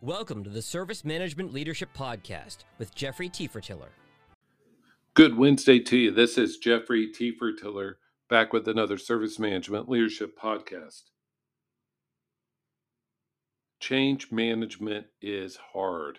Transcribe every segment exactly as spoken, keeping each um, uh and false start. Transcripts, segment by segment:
Welcome to the Service Management Leadership Podcast with Jeffrey Tiefertiller. Good Wednesday to you. This is Jeffrey Tiefertiller back with another Service Management Leadership Podcast. Change management is hard,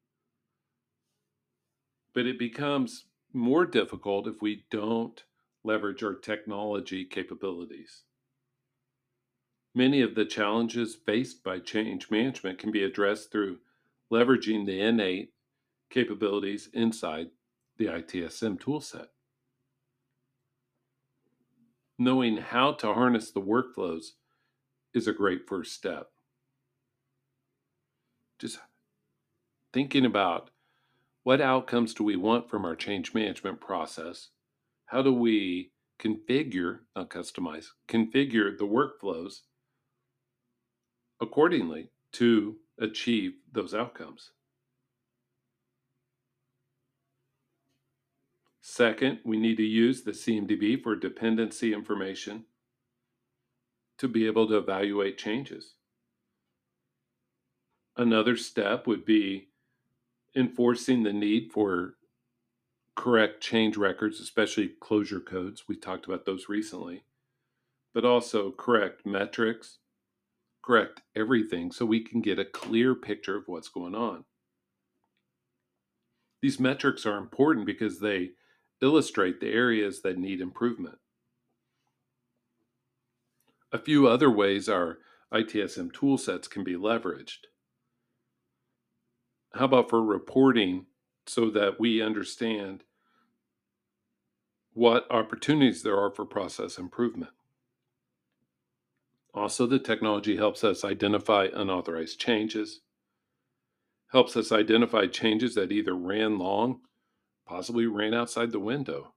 but it becomes more difficult if we don't leverage our technology capabilities. Many of the challenges faced by change management can be addressed through leveraging the innate capabilities inside the I T S M toolset. Knowing how to harness the workflows is a great first step. Just thinking about what outcomes do we want from our change management process? How do we configure, not customize, configure the workflows accordingly to achieve those outcomes? Second, we need to use the C M D B for dependency information to be able to evaluate changes. Another step would be enforcing the need for correct change records, especially closure codes. We talked about those recently, but also correct metrics, correct everything so we can get a clear picture of what's going on. These metrics are important because they illustrate the areas that need improvement. A few other ways our I T S M toolsets can be leveraged. How about for reporting so that we understand what opportunities there are for process improvement? Also, the technology helps us identify unauthorized changes, helps us identify changes that either ran long, possibly ran outside the window.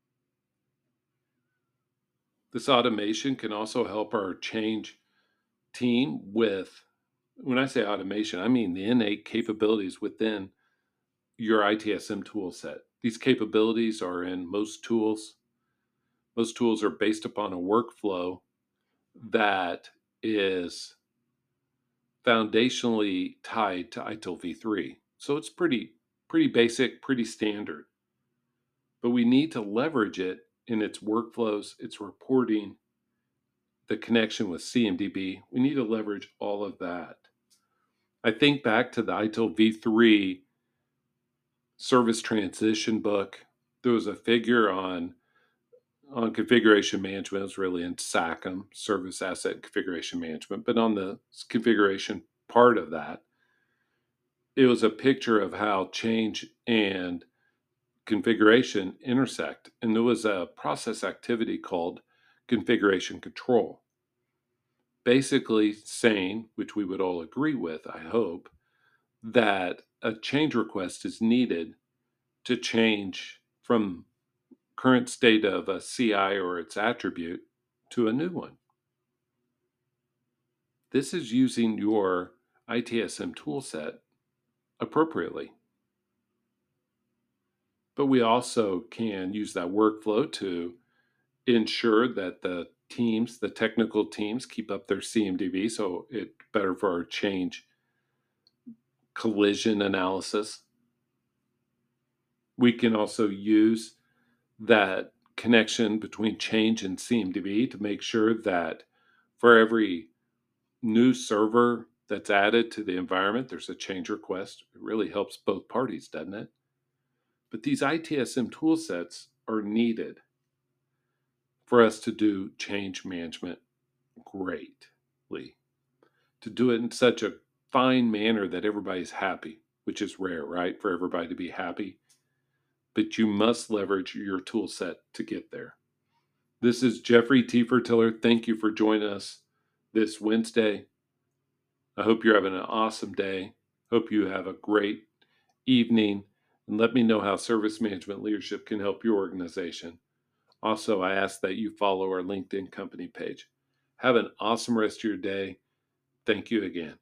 This automation can also help our change team with, when I say automation, I mean the innate capabilities within your I T S M tool set. These capabilities are in most tools. Most tools are based upon a workflow that is foundationally tied to I T I L v three. So it's pretty, pretty basic, pretty standard. But we need to leverage it in its workflows, its reporting, the connection with C M D B. We need to leverage all of that. I think back to the I T I L v three service transition book. There was a figure on on configuration management. It was really in S A C M, Service Asset Configuration Management, but on the configuration part of that, it was a picture of how change and configuration intersect. And there was a process activity called configuration control. Basically saying, which we would all agree with, I hope, that a change request is needed to change from current state of a C I or its attribute to a new one. This is using your I T S M toolset appropriately. But we also can use that workflow to ensure that the teams, the technical teams, keep up their C M D B, so it's better for our change collision analysis. We can also use that connection between change and C M D B to make sure that for every new server that's added to the environment, there's a change request. It really helps both parties, doesn't it? But these I T S M tool sets are needed for us to do change management greatly, to do it in such a fine manner that everybody's happy, which is rare, right? For everybody to be happy. But you must leverage your tool set to get there. This is Jeffrey Tiefertiller. Thank you for joining us this Wednesday. I hope you're having an awesome day. Hope you have a great evening. And let me know how service management leadership can help your organization. Also, I ask that you follow our LinkedIn company page. Have an awesome rest of your day. Thank you again.